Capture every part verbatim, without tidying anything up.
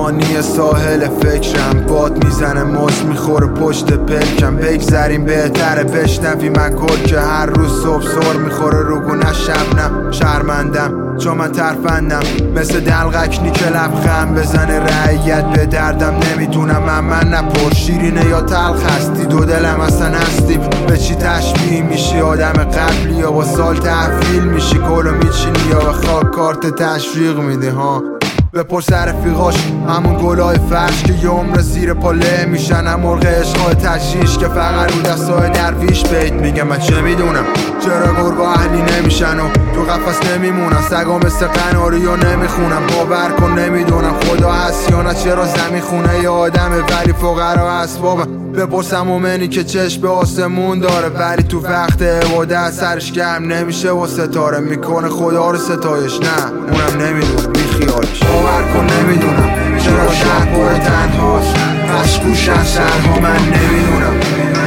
فانی ساحل فکرم، باد میزنه مش میخوره پشت پلکم. بگذریم بهتره بشنوی من کل که هر روز صبح سر میخوره روگونه شبنم. شرمندم چون من ترفندم مثل دلغکنی که لبخند بزنه رعیت به دردم. نمیدونم من من نپر شیرینه یا تلخ هستی، دو دلم اصلا هستیم. به چی تشبیه میشی آدم قبلی یا با سال تحویل میشی؟ گلو میچینی یا به خاک کارت تشویق میدی ها؟ بپرس رفیقاش همون گلای فرش که یه عمر زیر پاله میشن، هم مرغ عشقای تشیش که فقط رو دستای درویش بیت میگه. من چه میدونم چرا گرگا اهلی نمیشن و تو قفس نمیمونن، سگا مثل قناری و نمیخونم. باور کن نمیدونم خدا هست یا نه، چرا زمین خونه ی آدمه ولی فقرا اسبابه. بپرسم مومنی که چشم به آسمون داره ولی تو وقت عبادت سرش گرم نمیشه و ستاره میکنه خدا رو ستایش. نه اونم نمیدونه بیخیالش. باور کن نمیدونم چرا شهر پر تنهاست، مشکوشن شهرها من نمیدونم.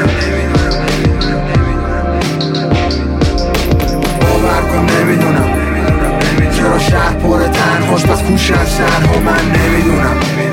باور کن نمیدونم چرا شهر پر تنهاست، پس کوشن شهرها من نمیدونم.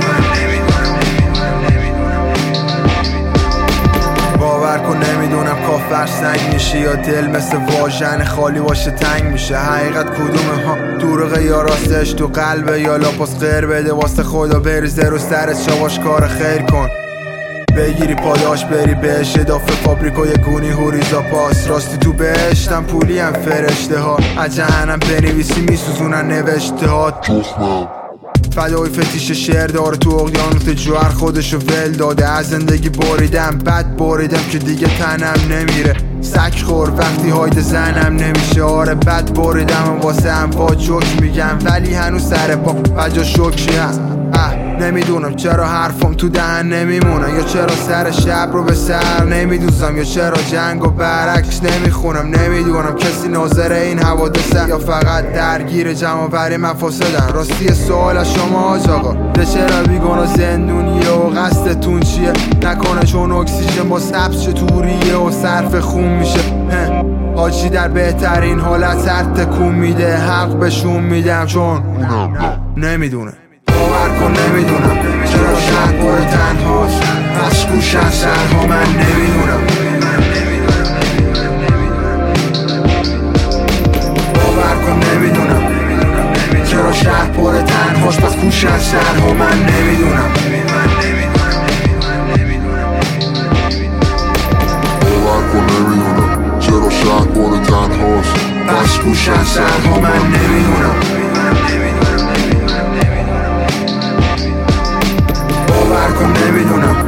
باور کن نمیدونم کافر سنگ میشه یا دل مثل واژن خالی باشه تنگ میشه. حقیقت کدومه ها دروغه یا راستش تو قلبه یا لاپاس غیر بده واسه خدا بریزه رو سرت شواش کار خیر کن. بگیری پاداش بری بهش اضافه فابریکای گونی هوریزا پاس. راستی تو بهشتم پولی هم فرشته ها، از جهنم بنویسی میسوزونن نوشته ها. تخمم فدای فتیش شعر داره تو اقیانوس جوهر خودشو ول داده. از زندگی بریدم بد بریدم که دیگه تنم نمیره. سک خور وقتی هاید زنم نمیشه. آره بد بریدم واسه هم با جوک میگم ولی هنوز سر پا بجا شکری هم. نمیدونم چرا حرفم تو دهن نمیمونن، یا چرا سر شب رو به سر نمیدوزم، یا چرا جنگ و برعکس نمیخونم. نمیدونم کسی ناظر این حوادثه یا فقط درگیر جمع بری مفاسدن. راستی سوال از شما آج آقا ده چرا بیگناه زندونیه و قصدتون چیه؟ نکنه چون اکسیژن با سبز چطوریه و صرف خون میشه. آجی در بهترین حالت سر تکون میده، حق بهشون میدم چون نمیدونه. باور کن نمیدونم چرا شهر پر تنهاست، مشکوشن شهرها من نمیدونم. باور کن نمیدونم چرا شهر پر تنهاست، پس کوشن شهرها من نمیدونم. باور کن نمیدونم چرا شهر پر تنهاست، مشکوشن شهرها من نمیدونم. باور کن نمیدونم